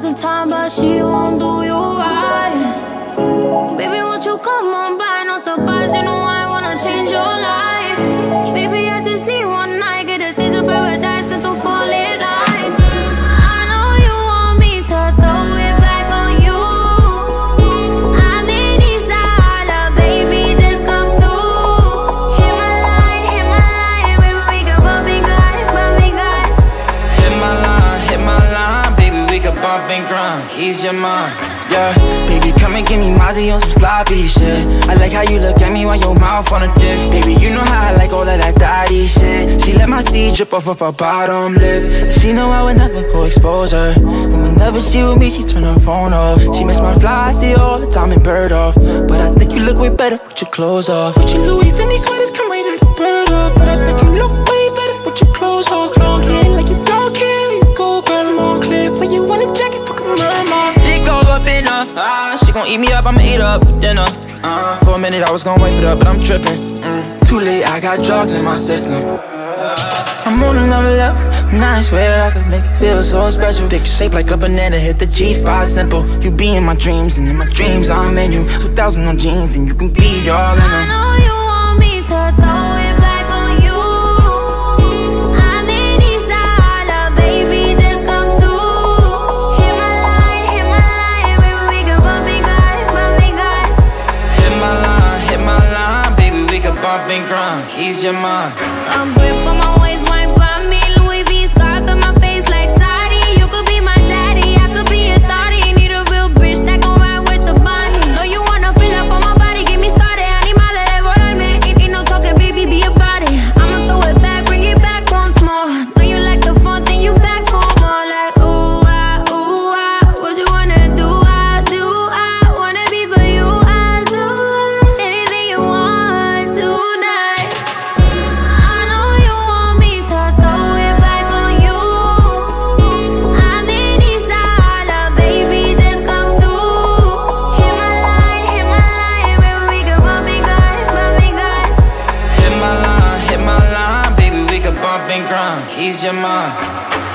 1,000 times, but she won't do you right. Baby, won't you come on by? No surprise, you know I wanna change your life. Baby, I just need one night, get a taste of paradise and to fall in line. I know you want me to throw it back on you. I'm in Isala, baby, just come through. Hit my line, baby, we can bump and grind. Hit my line, baby, we can bump and grind. Ease your mind. Yeah, baby, come and give me Mozzie on some sloppy shit. I like how you look at me while your mouth on a dick. Baby, you know how I like all of that daddy shit. She let my seed drip off of her bottom lip. She know I would never go expose her. And whenever she with me, she turn her phone off. She makes my fly, I see her all the time and bird off. But I think you look way better with your clothes off. With your Louis Vuitton sweaters, come right like a bird off. But I think you look way better with your clothes off. Long hair like you don't care, you go girl, long clip. When you want a jacket, fuck a mama. Dick all up in her, she gon' eat me up, I'ma eat her up for dinner. For a minute I was gon' wait it up, but I'm trippin'. Too late, I got drugs in my system. I'm on another level, and I swear I could make it feel so special. Picture shaped like a banana, hit the G-spot simple. You be in my dreams, and in my dreams I'm in you. 2,000 on jeans, and you can be all in them. I know you want me to throw it back on you. I'm in Isala, baby, just come through. Hit my line, baby, we can bump and grind. Hit my line, baby, we can bump and grind. Ease your mind. A grip on my waist, wine by me. Louis V scarf in my face like Saudi. You could be my daddy, I could be your thotty. Need a real bitch that gon' ride with the bunny. Know you wanna fill up on my body, get me started. Animal de devorarme. Ain't no talking, baby, be about it. I'ma throw it back, bring it back once more. Know you like the fun, then you back for more. Like ooh ah, what you wanna do? I wanna be for you. I do anything you want tonight. I know you want me to throw it back on you. I'm in Isala, baby, just come through. Hit my line, baby, we can bump and grind. Hit my line, baby, we can bump and grind. Ease your mind.